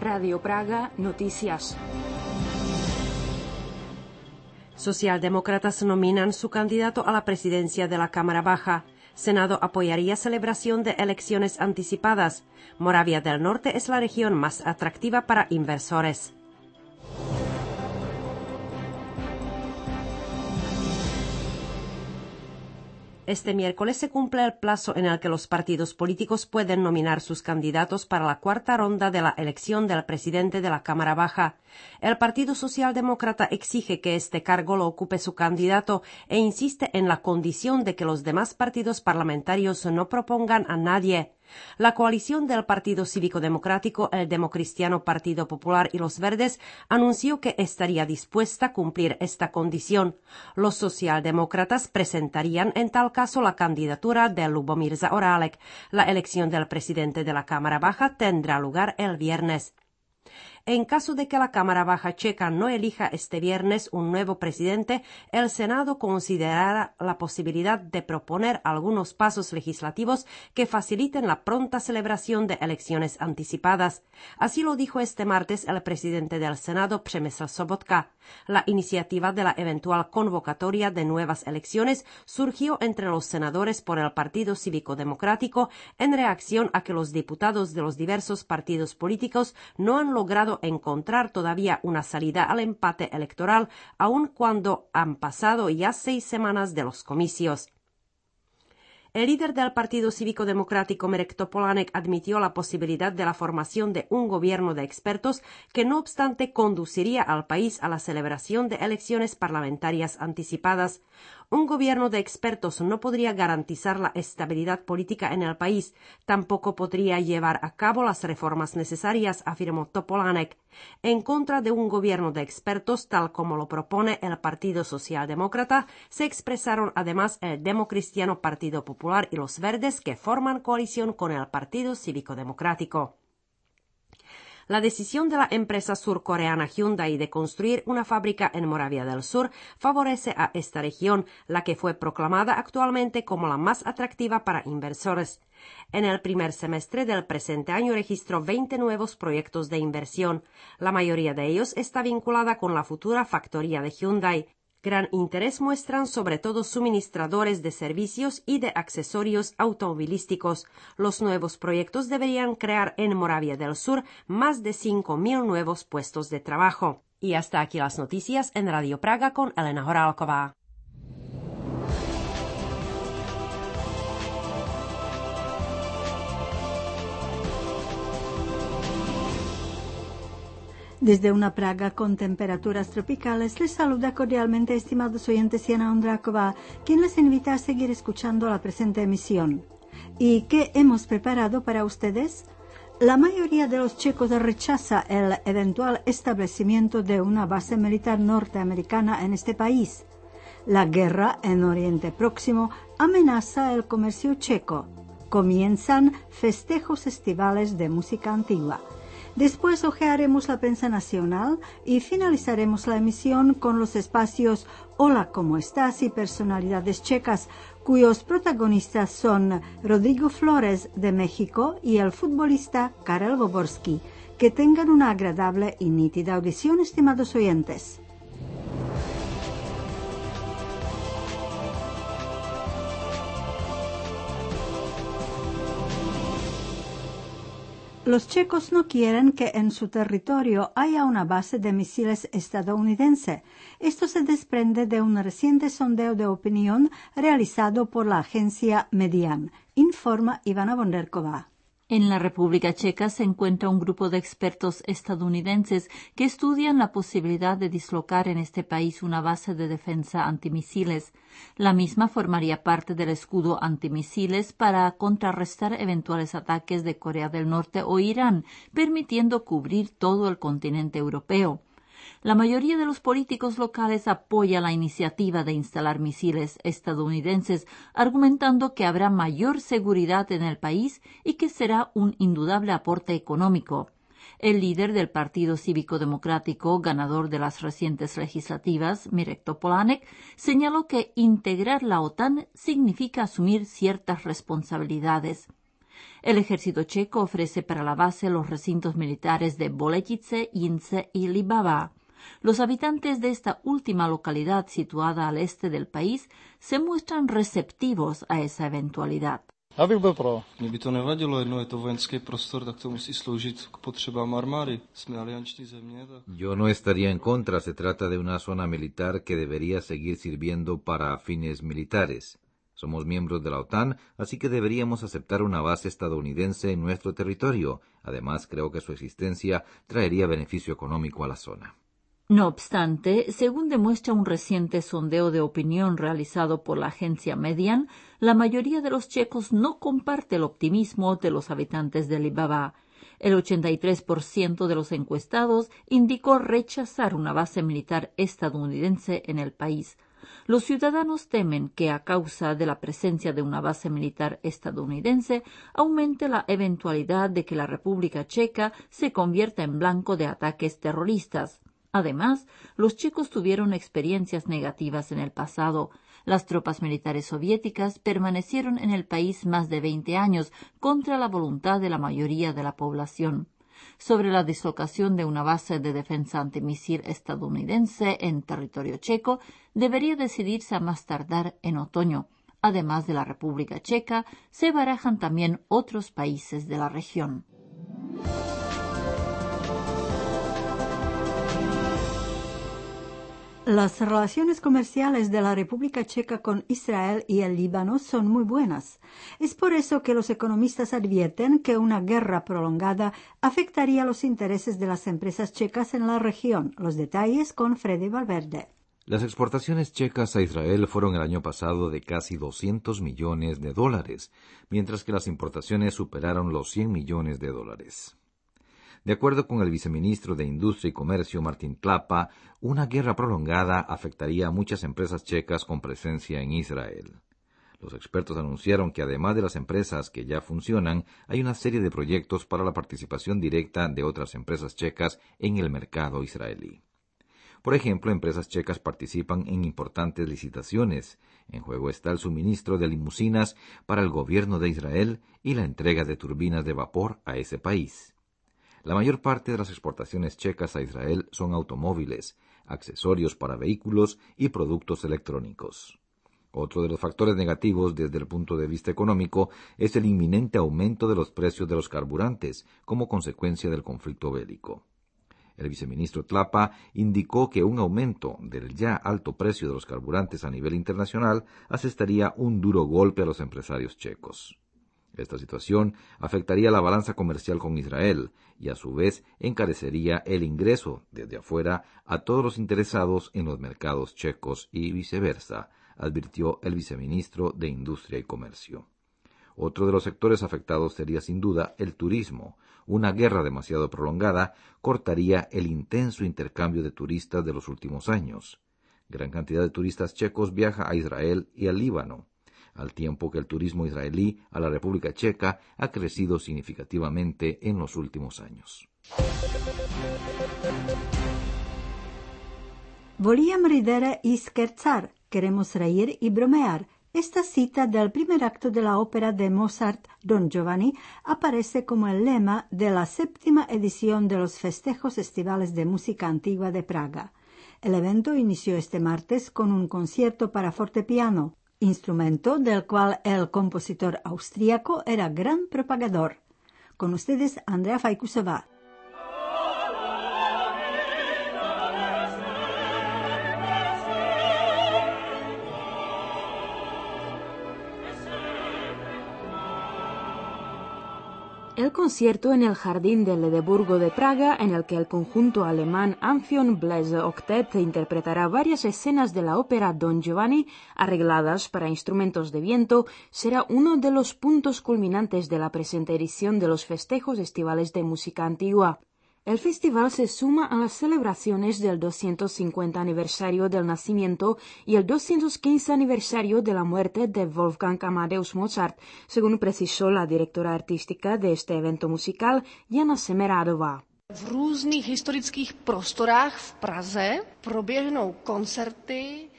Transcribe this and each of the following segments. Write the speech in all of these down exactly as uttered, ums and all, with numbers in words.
Radio Praga, noticias. Socialdemócratas nominan su candidato a la presidencia de la Cámara Baja. Senado apoyaría celebración de elecciones anticipadas. Moravia del Norte es la región más atractiva para inversores. Este miércoles se cumple el plazo en el que los partidos políticos pueden nominar sus candidatos para la cuarta ronda de la elección del presidente de la Cámara Baja. El Partido Socialdemócrata exige que este cargo lo ocupe su candidato e insiste en la condición de que los demás partidos parlamentarios no propongan a nadie. La coalición del Partido Cívico Democrático, el Democristiano Partido Popular y los Verdes anunció que estaría dispuesta a cumplir esta condición. Los socialdemócratas presentarían en tal caso la candidatura de Lubomír Zaorálek. La elección del presidente de la Cámara Baja tendrá lugar el viernes. En caso de que la Cámara Baja checa no elija este viernes un nuevo presidente, el Senado considerará la posibilidad de proponer algunos pasos legislativos que faciliten la pronta celebración de elecciones anticipadas. Así lo dijo este martes el presidente del Senado, Přemysl Sobotka. La iniciativa de la eventual convocatoria de nuevas elecciones surgió entre los senadores por el Partido Cívico Democrático en reacción a que los diputados de los diversos partidos políticos no han logrado encontrar todavía una salida al empate electoral, aun cuando han pasado ya seis semanas de los comicios. El líder del Partido Cívico Democrático, Mirek Topolánek, admitió la posibilidad de la formación de un gobierno de expertos que, no obstante, conduciría al país a la celebración de elecciones parlamentarias anticipadas. Un gobierno de expertos no podría garantizar la estabilidad política en el país, tampoco podría llevar a cabo las reformas necesarias, afirmó Topolánek. En contra de un gobierno de expertos, tal como lo propone el Partido Socialdemócrata, se expresaron además el Democristiano Partido Popular y los Verdes, que forman coalición con el Partido Cívico Democrático. La decisión de la empresa surcoreana Hyundai de construir una fábrica en Moravia del Sur favorece a esta región, la que fue proclamada actualmente como la más atractiva para inversores. En el primer semestre del presente año registró veinte nuevos proyectos de inversión. La mayoría de ellos está vinculada con la futura factoría de Hyundai. Gran interés muestran sobre todo suministradores de servicios y de accesorios automovilísticos. Los nuevos proyectos deberían crear en Moravia del Sur más de cinco mil nuevos puestos de trabajo. Y hasta aquí las noticias en Radio Praga con Elena Horálková. Desde una Praga con temperaturas tropicales, les saluda cordialmente, estimados oyentes, Jana Ondráková, quien les invita a seguir escuchando la presente emisión. ¿Y qué hemos preparado para ustedes? La mayoría de los checos rechaza el eventual establecimiento de una base militar norteamericana en este país. La guerra en Oriente Próximo amenaza el comercio checo. Comienzan festejos estivales de música antigua. Después hojearemos la prensa nacional y finalizaremos la emisión con los espacios Hola, ¿cómo estás? Y personalidades checas, cuyos protagonistas son Rodrigo Flores de México y el futbolista Karel Voborský. Que tengan una agradable y nítida audición, estimados oyentes. Los checos no quieren que en su territorio haya una base de misiles estadounidense. Esto se desprende de un reciente sondeo de opinión realizado por la agencia Median, informa Ivana Bonderková. En la República Checa se encuentra un grupo de expertos estadounidenses que estudian la posibilidad de dislocar en este país una base de defensa antimisiles. La misma formaría parte del escudo antimisiles para contrarrestar eventuales ataques de Corea del Norte o Irán, permitiendo cubrir todo el continente europeo. La mayoría de los políticos locales apoya la iniciativa de instalar misiles estadounidenses, argumentando que habrá mayor seguridad en el país y que será un indudable aporte económico. El líder del Partido Cívico Democrático, ganador de las recientes legislativas, Mirek Topolánek, señaló que integrar la OTAN significa asumir ciertas responsabilidades. El ejército checo ofrece para la base los recintos militares de Boletice, Jince y Libavá. Los habitantes de esta última localidad situada al este del país se muestran receptivos a esa eventualidad. Já bych byl pro. Mně by to nevadilo, jedno je to vojenský prostor, tak to musí sloužit k potřebám armády. Jsme alianční země, tak... Yo no estaría en contra, se trata de una zona militar que debería seguir sirviendo para fines militares. Somos miembros de la OTAN, así que deberíamos aceptar una base estadounidense en nuestro territorio. Además, creo que su existencia traería beneficio económico a la zona. No obstante, según demuestra un reciente sondeo de opinión realizado por la agencia Median, la mayoría de los checos no comparte el optimismo de los habitantes de Libavá. El ochenta y tres por ciento de los encuestados indicó rechazar una base militar estadounidense en el país. Los ciudadanos temen que, a causa de la presencia de una base militar estadounidense, aumente la eventualidad de que la República Checa se convierta en blanco de ataques terroristas. Además, los checos tuvieron experiencias negativas en el pasado. Las tropas militares soviéticas permanecieron en el país más de veinte años contra la voluntad de la mayoría de la población. Sobre la dislocación de una base de defensa antimisil estadounidense en territorio checo debería decidirse a más tardar en otoño. Además de la República Checa, se barajan también otros países de la región. Las relaciones comerciales de la República Checa con Israel y el Líbano son muy buenas. Es por eso que los economistas advierten que una guerra prolongada afectaría los intereses de las empresas checas en la región. Los detalles con Freddy Valverde. Las exportaciones checas a Israel fueron el año pasado de casi doscientos millones de dólares, mientras que las importaciones superaron los cien millones de dólares. De acuerdo con el viceministro de Industria y Comercio, Martin Tlapa, una guerra prolongada afectaría a muchas empresas checas con presencia en Israel. Los expertos anunciaron que además de las empresas que ya funcionan, hay una serie de proyectos para la participación directa de otras empresas checas en el mercado israelí. Por ejemplo, empresas checas participan en importantes licitaciones. En juego está el suministro de limusinas para el gobierno de Israel y la entrega de turbinas de vapor a ese país. La mayor parte de las exportaciones checas a Israel son automóviles, accesorios para vehículos y productos electrónicos. Otro de los factores negativos desde el punto de vista económico es el inminente aumento de los precios de los carburantes como consecuencia del conflicto bélico. El viceministro Tlapa indicó que un aumento del ya alto precio de los carburantes a nivel internacional asestaría un duro golpe a los empresarios checos. Esta situación afectaría la balanza comercial con Israel y a su vez encarecería el ingreso desde afuera a todos los interesados en los mercados checos y viceversa, advirtió el viceministro de Industria y Comercio. Otro de los sectores afectados sería sin duda el turismo. Una guerra demasiado prolongada cortaría el intenso intercambio de turistas de los últimos años. Gran cantidad de turistas checos viaja a Israel y al Líbano, al tiempo que el turismo israelí a la República Checa ha crecido significativamente en los últimos años. Volíamos ridere y scherzar, queremos reír y bromear. Esta cita del primer acto de la ópera de Mozart, Don Giovanni, aparece como el lema de la séptima edición de los Festejos Estivales de Música Antigua de Praga. El evento inició este martes con un concierto para fortepiano, instrumento del cual el compositor austríaco era gran propagador. Con ustedes, Andrea Fajkusová. El concierto en el Jardín del Edeburgo de Praga, en el que el conjunto alemán Amphion Bläser Octet interpretará varias escenas de la ópera Don Giovanni, arregladas para instrumentos de viento, será uno de los puntos culminantes de la presente edición de los Festejos Estivales de Música Antigua. El festival se suma a las celebraciones del doscientos cincuenta aniversario del nacimiento y el doscientos quince aniversario de la muerte de Wolfgang Amadeus Mozart, según precisó la directora artística de este evento musical, Jana Semeradová. V různých historických prostorách v Praze proběhnou koncerty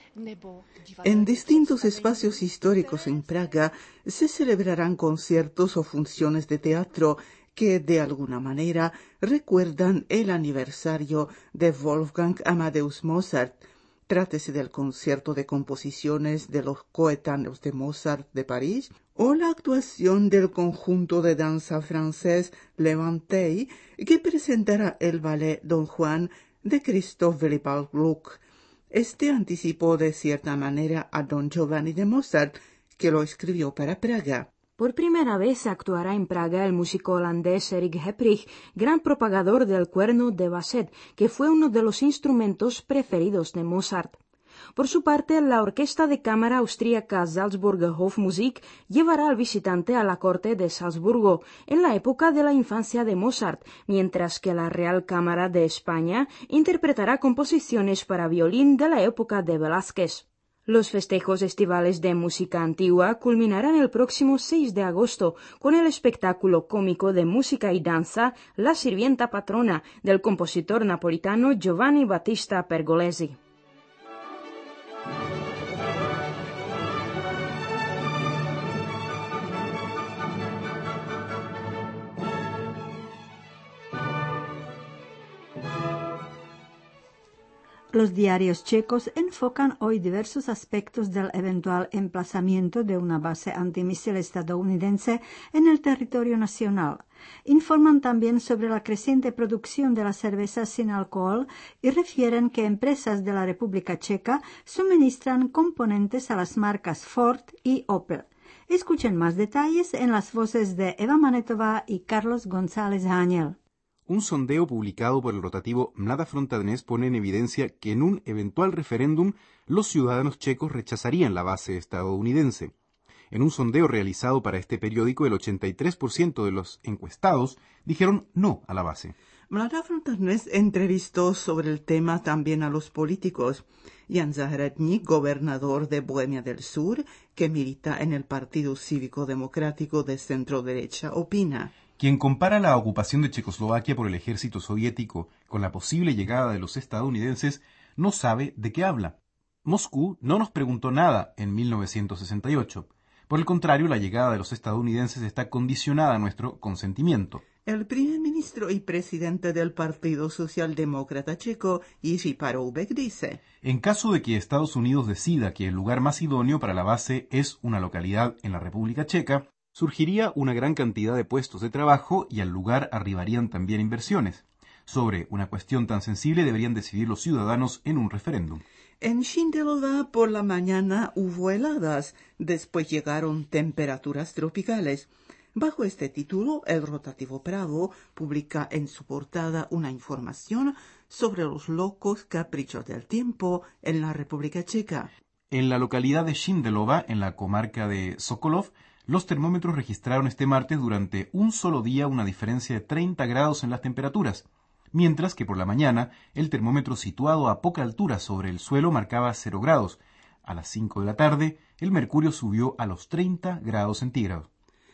En distintos espacios históricos en Praga se celebrarán conciertos o funciones de teatro que de alguna manera recuerdan el aniversario de Wolfgang Amadeus Mozart. Trátese del concierto de composiciones de los coetáneos de Mozart de París o la actuación del conjunto de danza francés Le Vanteuil, que presentará el ballet Don Juan de Christoph Willibald Gluck. Este anticipó de cierta manera a Don Giovanni de Mozart, que lo escribió para Praga. Por primera vez actuará en Praga el músico holandés Erik Heprich, gran propagador del cuerno de Basset, que fue uno de los instrumentos preferidos de Mozart. Por su parte, la orquesta de cámara austríaca Salzburger Hofmusik llevará al visitante a la corte de Salzburgo en la época de la infancia de Mozart, mientras que la Real Cámara de España interpretará composiciones para violín de la época de Velázquez. Los festejos estivales de música antigua culminarán el próximo seis de agosto con el espectáculo cómico de música y danza La sirvienta patrona del compositor napolitano Giovanni Battista Pergolesi. Los diarios checos enfocan hoy diversos aspectos del eventual emplazamiento de una base antimisil estadounidense en el territorio nacional. Informan también sobre la creciente producción de la cerveza sin alcohol y refieren que empresas de la República Checa suministran componentes a las marcas Ford y Opel. Escuchen más detalles en las voces de Eva Manetová y Carlos González Áñez. Un sondeo publicado por el rotativo Mlada Frontadnes pone en evidencia que en un eventual referéndum los ciudadanos checos rechazarían la base estadounidense. En un sondeo realizado para este periódico, el ochenta y tres por ciento de los encuestados dijeron no a la base. Mlada Frontadnes entrevistó sobre el tema también a los políticos. Jan Zahradník, gobernador de Bohemia del Sur, que milita en el Partido Cívico Democrático de centro-derecha, opina: quien compara la ocupación de Checoslovaquia por el ejército soviético con la posible llegada de los estadounidenses no sabe de qué habla. Moscú no nos preguntó nada en mil novecientos sesenta y ocho. Por el contrario, la llegada de los estadounidenses está condicionada a nuestro consentimiento. El primer ministro y presidente del Partido Socialdemócrata Checo, Jiří Paroubek, dice: en caso de que Estados Unidos decida que el lugar más idóneo para la base es una localidad en la República Checa, surgiría una gran cantidad de puestos de trabajo y al lugar arribarían también inversiones. Sobre una cuestión tan sensible deberían decidir los ciudadanos en un referéndum. En Šindelová por la mañana hubo heladas, después llegaron temperaturas tropicales. Bajo este título, el rotativo Pravo publica en su portada una información sobre los locos caprichos del tiempo en la República Checa. En la localidad de Šindelová, en la comarca de Sokolov, los termómetros registraron este martes durante un solo día una diferencia de treinta grados en las temperaturas, mientras que por la mañana el termómetro situado a poca altura sobre el suelo marcaba cero grados. A las cinco de la tarde, el mercurio subió a los treinta grados centígrados.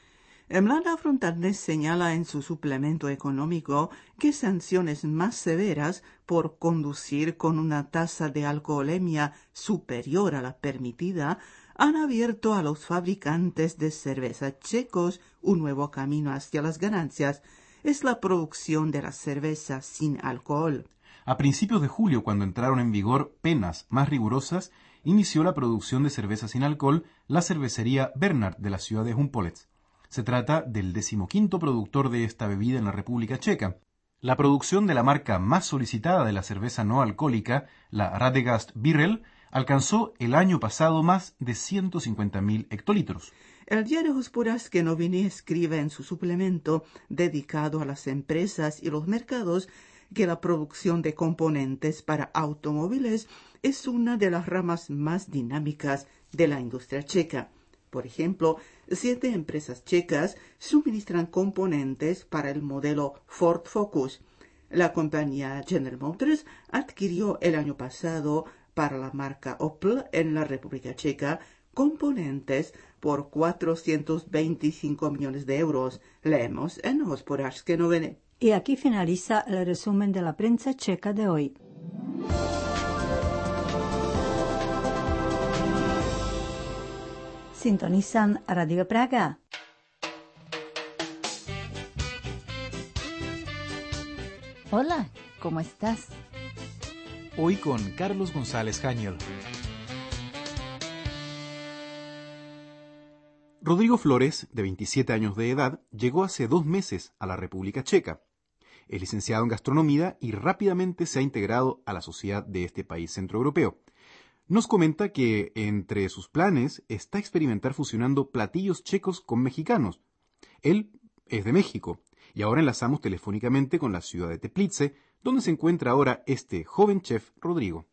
Mlada Frontadnes señala en su suplemento económico que sanciones más severas por conducir con una tasa de alcoholemia superior a la permitida han abierto a los fabricantes de cerveza checos un nuevo camino hacia las ganancias. Es la producción de la cerveza sin alcohol. A principios de julio, cuando entraron en vigor penas más rigurosas, inició la producción de cerveza sin alcohol la cervecería Bernard de la ciudad de Humpolec. Se trata del decimoquinto productor de esta bebida en la República Checa. La producción de la marca más solicitada de la cerveza no alcohólica, la Radegast Birrell, alcanzó el año pasado más de ciento cincuenta mil hectolitros. El diario Hospodářské noviny escribe en su suplemento dedicado a las empresas y los mercados que la producción de componentes para automóviles es una de las ramas más dinámicas de la industria checa. Por ejemplo, siete empresas checas suministran componentes para el modelo Ford Focus. La compañía General Motors adquirió el año pasado para la marca Opel en la República Checa componentes por cuatrocientos veinticinco millones de euros. Leemos en Hospodářské noviny. Y aquí finaliza el resumen de la prensa checa de hoy. Sintonizan Radio Praga. Hola, ¿cómo estás? Hoy con Carlos González Jañel. Rodrigo Flores, de veintisiete años de edad, llegó hace dos meses a la República Checa. Es licenciado en gastronomía y rápidamente se ha integrado a la sociedad de este país centroeuropeo. Nos comenta que entre sus planes está experimentar fusionando platillos checos con mexicanos. Él es de México y ahora enlazamos telefónicamente con la ciudad de Teplice, donde se encuentra ahora este joven chef Rodrigo.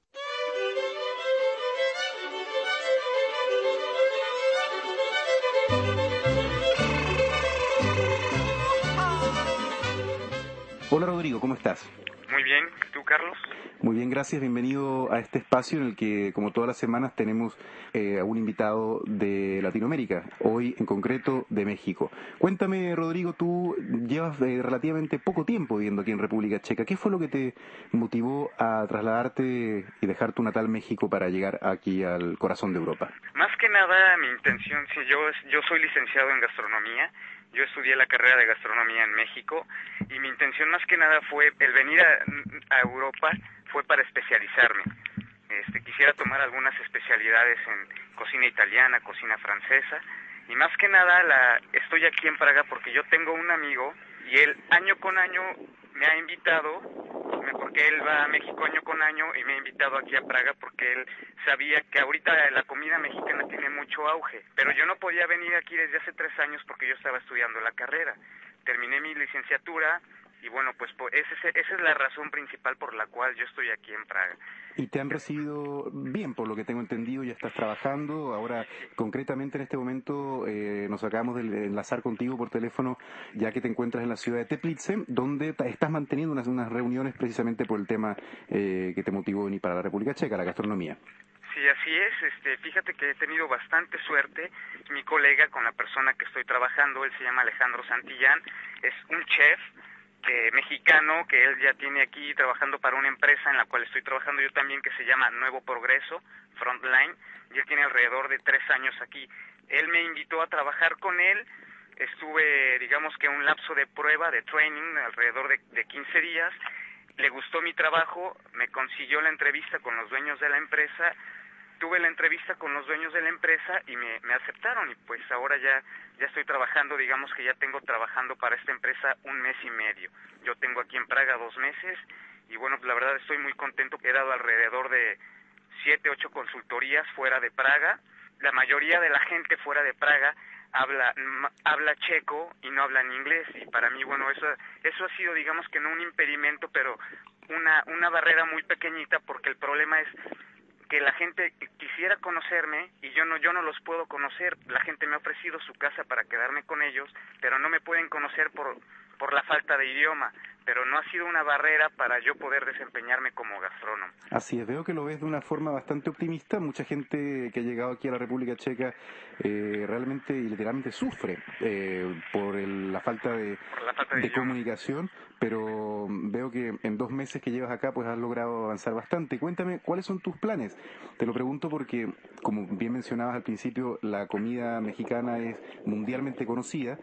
Hola Rodrigo, ¿cómo estás? Muy bien, ¿tú Carlos? Muy bien, gracias. Bienvenido a este espacio en el que, como todas las semanas, tenemos eh, a un invitado de Latinoamérica, hoy en concreto de México. Cuéntame, Rodrigo, tú llevas eh, relativamente poco tiempo viviendo aquí en República Checa. ¿Qué fue lo que te motivó a trasladarte y dejar tu natal México para llegar aquí al corazón de Europa? Más que nada, mi intención, sí, yo, yo soy licenciado en gastronomía. Yo estudié la carrera de gastronomía en México y mi intención más que nada fue, el venir a, a Europa fue para especializarme. Este, quisiera tomar algunas especialidades en cocina italiana, cocina francesa y más que nada la, estoy aquí en Praga porque yo tengo un amigo y él año con año me ha invitado, porque él va a México año con año y me ha invitado aquí a Praga porque él sabía que ahorita la comida mexicana tiene mucho auge, pero yo no podía venir aquí desde hace tres años porque yo estaba estudiando la carrera. Terminé mi licenciatura y bueno, pues esa es, esa es la razón principal por la cual yo estoy aquí en Praga. Y te han recibido bien, por lo que tengo entendido, ya estás trabajando. Ahora, concretamente en este momento, eh, nos acabamos de enlazar contigo por teléfono, ya que te encuentras en la ciudad de Teplice, donde estás manteniendo unas, unas reuniones precisamente por el tema eh, que te motivó venir para la República Checa, la gastronomía. Sí, así es. Este, fíjate que he tenido bastante suerte. Mi colega con la persona que estoy trabajando, él se llama Alejandro Santillán, es un chef que mexicano que él ya tiene aquí trabajando para una empresa en la cual estoy trabajando yo también, que se llama Nuevo Progreso, Frontline, y él tiene alrededor de tres años aquí. Él me invitó a trabajar con él, estuve, digamos que un lapso de prueba, de training, alrededor de, de quince días, le gustó mi trabajo, me consiguió la entrevista con los dueños de la empresa, tuve la entrevista con los dueños de la empresa y me, me aceptaron y pues ahora ya ya estoy trabajando, digamos que ya tengo trabajando para esta empresa un mes y medio. Yo tengo aquí en Praga dos meses y bueno, pues la verdad estoy muy contento que he dado alrededor de siete, ocho consultorías fuera de Praga. La mayoría de la gente fuera de Praga habla habla checo y no hablan inglés y para mí, bueno, eso eso ha sido, digamos que no un impedimento, pero una una barrera muy pequeñita porque el problema es que la gente quisiera conocerme y yo no yo no los puedo conocer. La gente me ha ofrecido su casa para quedarme con ellos, pero no me pueden conocer por por la falta de idioma, pero no ha sido una barrera para yo poder desempeñarme como gastrónomo. Así es, veo que lo ves de una forma bastante optimista. Mucha gente que ha llegado aquí a la República Checa eh, realmente y literalmente sufre eh, por el, la falta de, la falta de, de comunicación, pero veo que en dos meses que llevas acá pues has logrado avanzar bastante. Cuéntame, ¿cuáles son tus planes? Te lo pregunto porque, como bien mencionabas al principio, la comida mexicana es mundialmente conocida,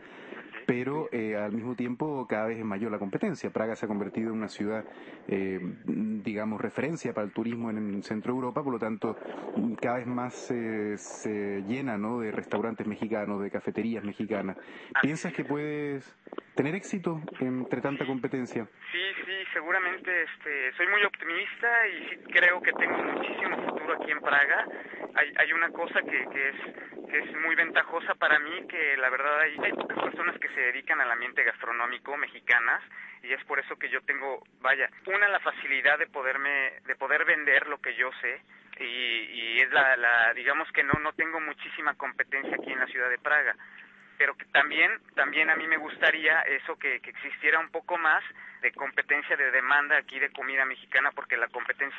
pero eh, al mismo tiempo cada vez es mayor la competencia. Praga se ha convertido en una ciudad, eh, digamos, referencia para el turismo en, en Centro Europa, por lo tanto, cada vez más eh, se llena, ¿no?, de restaurantes mexicanos, de cafeterías mexicanas. ¿Piensas que puedes tener éxito entre tanta competencia? Sí, sí, seguramente este, soy muy optimista y sí creo que tengo muchísimo futuro aquí en Praga. Hay, hay una cosa que, que, es, que es muy ventajosa para mí, que la verdad hay, hay pocas personas que se dedican al ambiente gastronómico mexicanas y es por eso que yo tengo, vaya, una, la facilidad de poderme, de poder vender lo que yo sé y, y es la, la, digamos que no, no tengo muchísima competencia aquí en la ciudad de Praga. Pero que también también a mí me gustaría eso, que, que existiera un poco más de competencia, de demanda aquí de comida mexicana, porque la competencia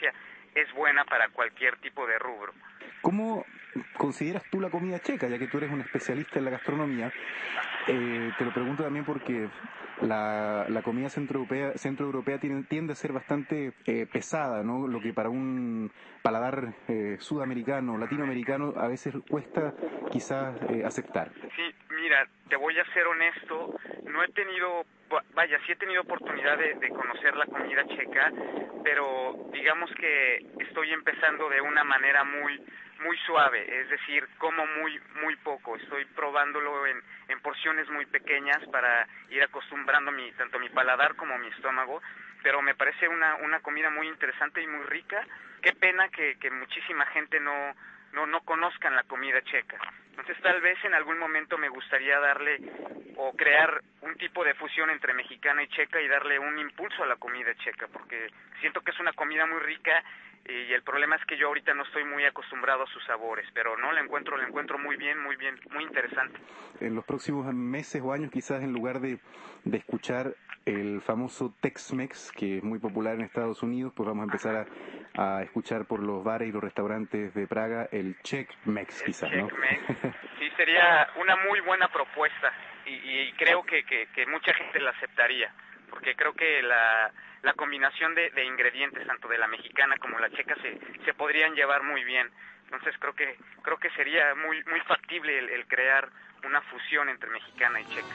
es buena para cualquier tipo de rubro. ¿Cómo consideras tú la comida checa, ya que tú eres un especialista en la gastronomía? Eh, te lo pregunto también porque la, la comida centroeuropea, centroeuropea tiene, tiende a ser bastante eh, pesada, ¿no? Lo que para un paladar eh, sudamericano, latinoamericano, a veces cuesta quizás eh, aceptar. Sí, mira, te voy a ser honesto, no he tenido, vaya, sí he tenido oportunidad de, de conocer la comida checa, pero digamos que estoy empezando de una manera muy muy suave, es decir, como muy muy poco, estoy probándolo en, en porciones muy pequeñas para ir acostumbrando mi, tanto mi paladar como mi estómago, pero me parece una, una comida muy interesante y muy rica. Qué pena que, que muchísima gente no, no, no conozcan la comida checa. Entonces tal vez en algún momento me gustaría darle o crear un tipo de fusión entre mexicana y checa y darle un impulso a la comida checa, porque siento que es una comida muy rica y el problema es que yo ahorita no estoy muy acostumbrado a sus sabores, pero no, la encuentro, la encuentro muy bien, muy bien, muy interesante. En los próximos meses o años, quizás en lugar de, de escuchar el famoso Tex-Mex, que es muy popular en Estados Unidos, pues vamos a empezar a, a escuchar por los bares y los restaurantes de Praga el Czech-Mex, quizás, ¿no? Czech-Mex. Sí, sería una muy buena propuesta y, y creo que, que, que mucha gente la aceptaría, porque creo que la, la combinación de, de ingredientes, tanto de la mexicana como la checa, se, se podrían llevar muy bien. Entonces creo que creo que sería muy muy factible el, el crear una fusión entre mexicana y checa.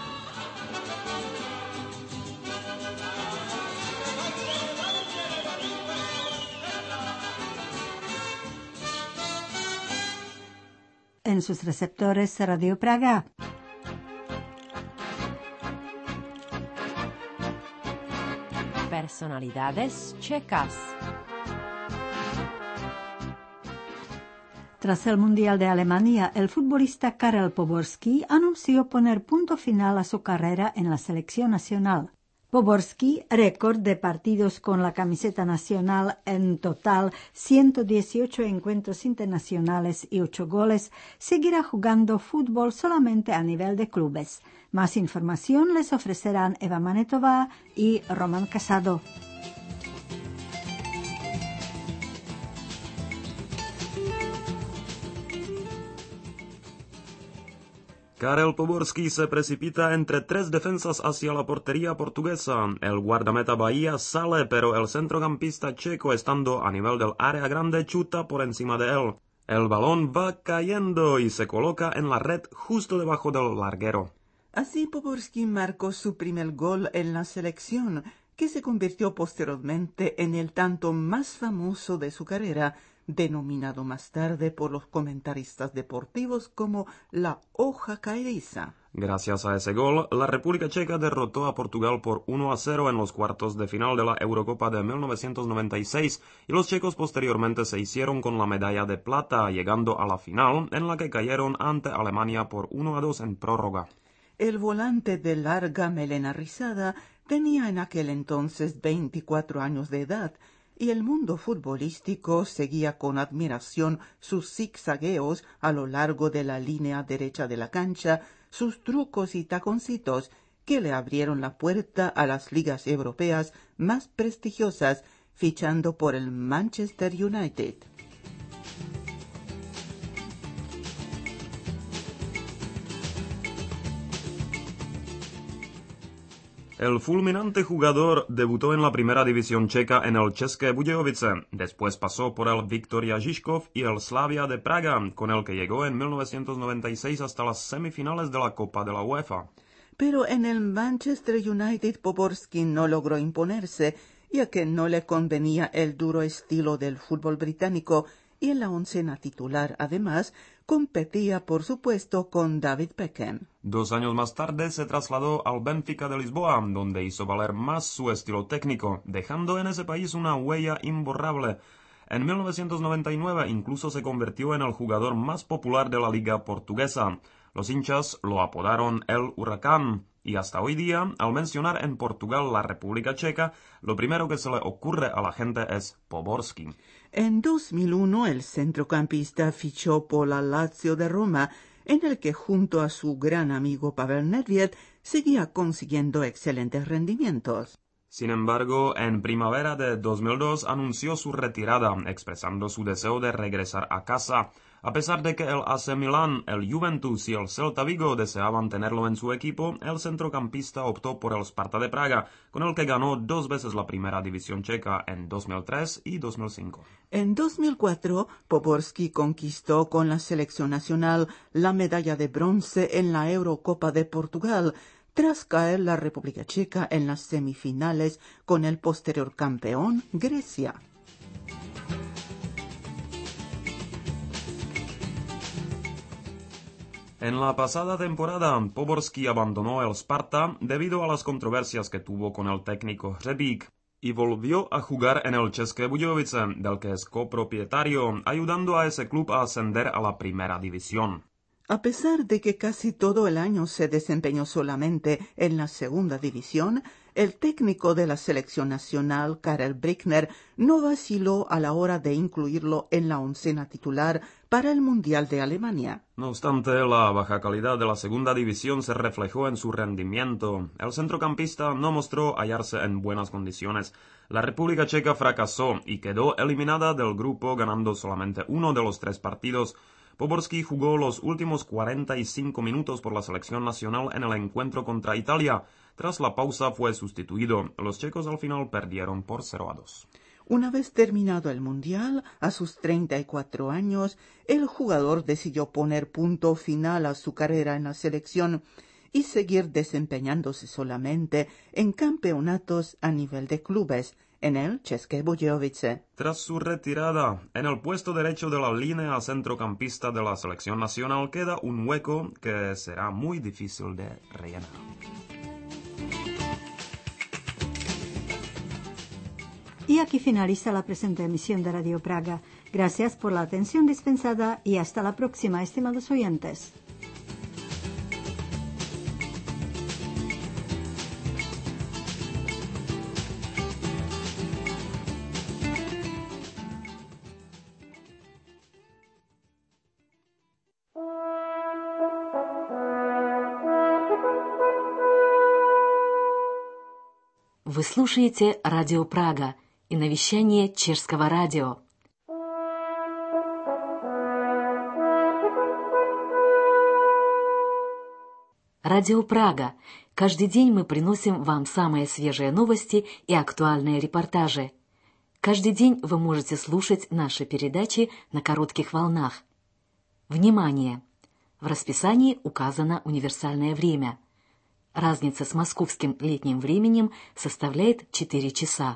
En sus receptores Radio Praga. Personalidades checas. Tras el Mundial de Alemania, el futbolista Karel Poborský anunció poner punto final a su carrera en la selección nacional. Poborský, récord de partidos con la camiseta nacional, en total ciento dieciocho encuentros internacionales y ocho goles, seguirá jugando fútbol solamente a nivel de clubes. Más información les ofrecerán Eva Manetová y Roman Casado. Karel Poborský se precipita entre tres defensas hacia la portería portuguesa. El guardameta Bahía sale, pero el centrocampista checo, estando a nivel del área grande, chuta por encima de él. El balón va cayendo y se coloca en la red justo debajo del larguero. Así Poborský marcó su primer gol en la selección, que se convirtió posteriormente en el tanto más famoso de su carrera, denominado más tarde por los comentaristas deportivos como la hoja caeriza. Gracias a ese gol, la República Checa derrotó a Portugal por uno a cero en los cuartos de final de la Eurocopa de mil novecientos noventa y seis y los checos posteriormente se hicieron con la medalla de plata, llegando a la final, en la que cayeron ante Alemania por uno a dos en prórroga. El volante de larga melena rizada tenía en aquel entonces veinticuatro años de edad, y el mundo futbolístico seguía con admiración sus zigzagueos a lo largo de la línea derecha de la cancha, sus trucos y taconcitos que le abrieron la puerta a las ligas europeas más prestigiosas, fichando por el Manchester United. El fulminante jugador debutó en la primera división checa en el České Budějovice. Después pasó por el Viktoria Žižkov y el Slavia de Praga, con el que llegó en mil novecientos noventa y seis hasta las semifinales de la Copa de la UEFA. Pero en el Manchester United Poborský no logró imponerse, ya que no le convenía el duro estilo del fútbol británico, y en la oncena titular, además, competía por supuesto con David Beckham. Dos años más tarde se trasladó al Benfica de Lisboa, donde hizo valer más su estilo técnico, dejando en ese país una huella imborrable. En mil novecientos noventa y nueve incluso se convirtió en el jugador más popular de la liga portuguesa. Los hinchas lo apodaron el Huracán, y hasta hoy día, al mencionar en Portugal la República Checa, lo primero que se le ocurre a la gente es Poborský. En dos mil uno el centrocampista fichó por la Lazio de Roma, en el que junto a su gran amigo Pavel Nedvěd seguía consiguiendo excelentes rendimientos. Sin embargo, en primavera de dos mil dos anunció su retirada, expresando su deseo de regresar a casa. A pesar de que el A C Milán, el Juventus y el Celta Vigo deseaban tenerlo en su equipo, el centrocampista optó por el Sparta de Praga, con el que ganó dos veces la primera división checa en dos mil tres y dos mil cinco. En dos mil cuatro, Poborský conquistó con la selección nacional la medalla de bronce en la Eurocopa de Portugal, tras caer la República Checa en las semifinales con el posterior campeón, Grecia. En la pasada temporada, Poborský abandonó el Sparta debido a las controversias que tuvo con el técnico Hřebík y volvió a jugar en el České Budějovice, del que es copropietario, ayudando a ese club a ascender a la primera división. A pesar de que casi todo el año se desempeñó solamente en la segunda división, el técnico de la selección nacional, Karel Brickner, no vaciló a la hora de incluirlo en la oncena titular para el Mundial de Alemania. No obstante, la baja calidad de la segunda división se reflejó en su rendimiento. El centrocampista no mostró hallarse en buenas condiciones. La República Checa fracasó y quedó eliminada del grupo ganando solamente uno de los tres partidos. Poborský jugó los últimos cuarenta y cinco minutos por la selección nacional en el encuentro contra Italia. Tras la pausa fue sustituido. Los checos al final perdieron por cero a dos. Una vez terminado el Mundial, a sus treinta y cuatro años, el jugador decidió poner punto final a su carrera en la selección y seguir desempeñándose solamente en campeonatos a nivel de clubes, en el České Budějovice. Tras su retirada, en el puesto derecho de la línea centrocampista de la selección nacional queda un hueco que será muy difícil de rellenar. Y aquí finaliza la presente emisión de Radio Praga. Gracias por la atención dispensada y hasta la próxima, estimados oyentes. Вы слушаете Радио Прага и на вещание Чешского радио. Радио Прага. Каждый день мы приносим вам самые свежие новости и актуальные репортажи. Каждый день вы можете слушать наши передачи на коротких волнах. Внимание! В расписании указано универсальное время. Разница с московским летним временем составляет четыре часа.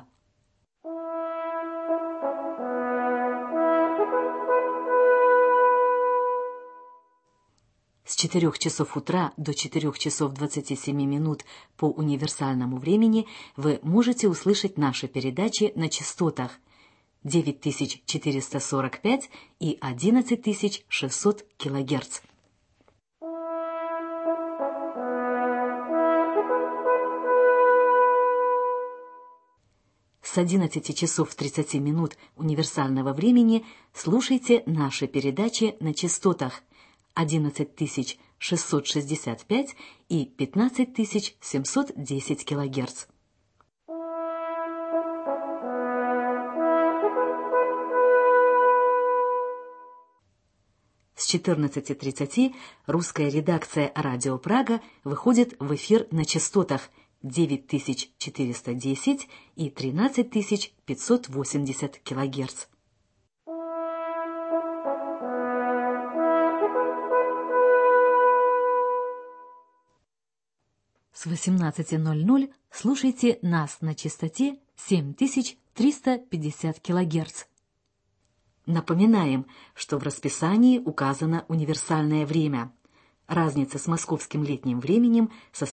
С четырёх часов утра до четырёх часов двадцати семи минут по универсальному времени вы можете услышать наши передачи на частотах девять тысяч четыреста сорок пять и одиннадцать тысяч шестьсот килогерц. С одиннадцати часов тридцати минут универсального времени слушайте наши передачи на частотах одиннадцать тысяч шестьсот шестьдесят пять и пятнадцать тысяч семьсот десять килогерц. С четырнадцати тридцати русская редакция «Радио Прага» выходит в эфир на частотах девять тысяч четыреста десять и тринадцать тысяч пятьсот восемьдесят килогерц. С восемнадцати ноль-ноль слушайте нас на частоте семь тысяч триста пятьдесят килогерц. Напоминаем, что в расписании указано универсальное время. Разница с московским летним временем составляет